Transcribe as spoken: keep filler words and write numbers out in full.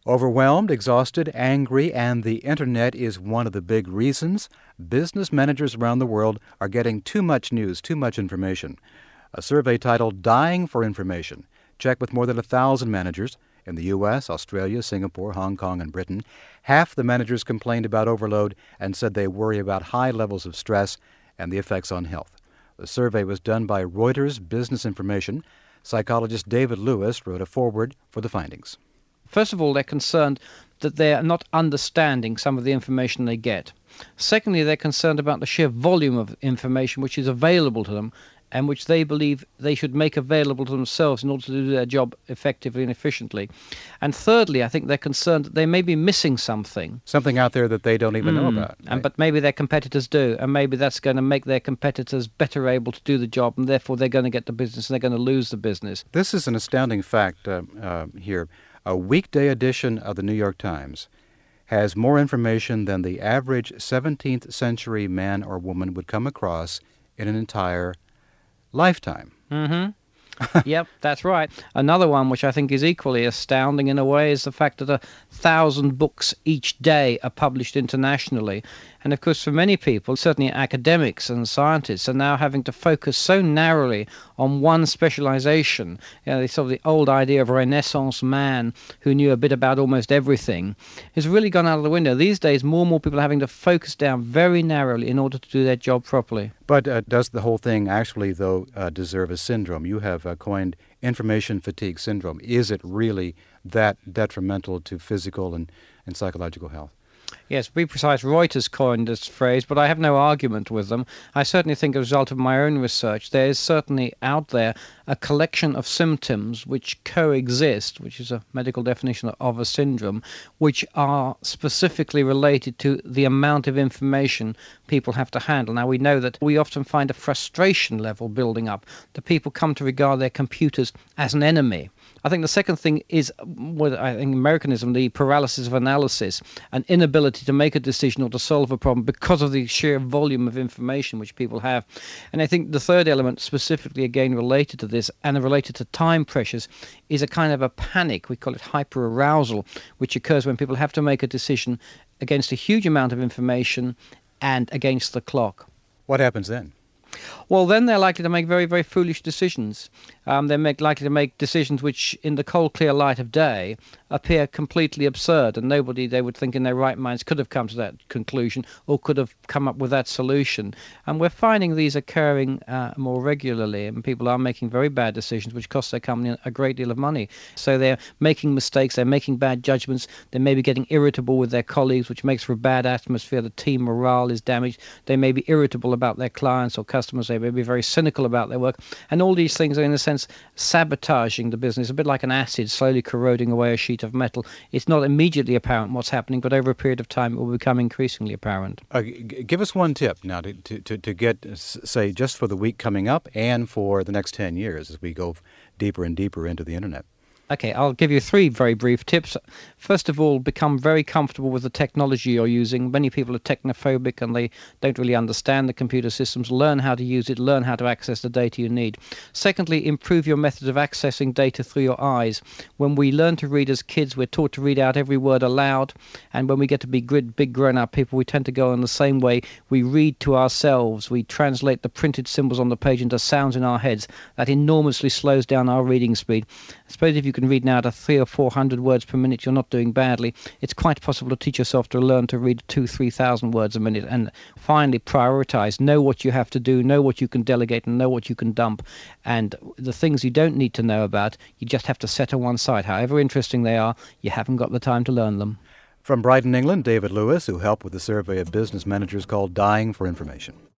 Overwhelmed, exhausted, angry, and the internet is one of the big reasons business managers around the world are getting too much news, too much information. A survey titled Dying for Information checked with more than a thousand managers in the U S, Australia, Singapore, Hong Kong, and Britain. Half the managers complained about overload and said they worry about high levels of stress and the effects on health. The survey was done by Reuters Business Information. Psychologist David Lewis wrote a foreword for the findings. First of all, they're concerned that they're not understanding some of the information they get. Secondly, they're concerned about the sheer volume of information which is available to them and which they believe they should make available to themselves in order to do their job effectively and efficiently. And thirdly, I think they're concerned that they may be missing something. Something out there that they don't even mm. know about. Right? And, but maybe their competitors do, and maybe that's going to make their competitors better able to do the job, and therefore they're going to get the business and they're going to lose the business. This is an astounding fact uh, uh, here. A weekday edition of the New York Times has more information than the average seventeenth century man or woman would come across in an entire lifetime. Mm-hmm. Yep, that's right. Another one which I think is equally astounding in a way is the fact that a thousand books each day are published internationally. And of course, for many people, certainly academics and scientists, are now having to focus so narrowly on one specialization. You know, sort of the old idea of a Renaissance man who knew a bit about almost everything has really gone out of the window. These days, more and more people are having to focus down very narrowly in order to do their job properly. But uh, does the whole thing actually, though, uh, deserve a syndrome? You have uh, coined information fatigue syndrome. Is it really that detrimental to physical and, and psychological health? Yes, to be precise, Reuters coined this phrase, but I have no argument with them. I certainly think as a result of my own research, there is certainly out there a collection of symptoms which coexist, which is a medical definition of a syndrome, which are specifically related to the amount of information people have to handle. Now, we know that we often find a frustration level building up, that people come to regard their computers as an enemy. I think the second thing is, what I think Americanism, the paralysis of analysis, an inability to make a decision or to solve a problem because of the sheer volume of information which people have. And I think the third element, specifically again related to this and related to time pressures, is a kind of a panic, we call it hyperarousal, which occurs when people have to make a decision against a huge amount of information and against the clock. What happens then? Well, then they're likely to make very, very foolish decisions. Um, they're make, likely to make decisions which, in the cold, clear light of day, appear completely absurd, and nobody, they would think, in their right minds could have come to that conclusion or could have come up with that solution. And we're finding these occurring uh, more regularly, and people are making very bad decisions which cost their company a great deal of money. So they're making mistakes, they're making bad judgments, they may be getting irritable with their colleagues, which makes for a bad atmosphere. The team morale is damaged. They may be irritable about their clients or customers. They may be very cynical about their work. And all these things are, in a sense, sabotaging the business, a bit like an acid slowly corroding away a sheet of metal. It's not immediately apparent what's happening, but over a period of time it will become increasingly apparent. Uh, g- give us one tip now to, to, to get, say, just for the week coming up and for the next ten years as we go deeper and deeper into the internet. Okay, I'll give you three very brief tips. First of all, become very comfortable with the technology you're using. Many people are technophobic and they don't really understand the computer systems. Learn how to use it, learn how to access the data you need. Secondly, improve your method of accessing data through your eyes. When we learn to read as kids, we're taught to read out every word aloud, and when we get to be big grown-up people, we tend to go in the same way. We read to ourselves. We translate the printed symbols on the page into sounds in our heads. That enormously slows down our reading speed. I suppose if you can read now to three or four hundred words per minute, you're not doing badly. It's quite possible to teach yourself to learn to read two, three thousand words a minute. And finally, prioritize. Know what you have to do. Know what you can delegate, and know what you can dump. And the things you don't need to know about, you just have to set on one side. However interesting they are, you haven't got the time to learn them. From Brighton, England, David Lewis, who helped with the survey of business managers called Dying for Information.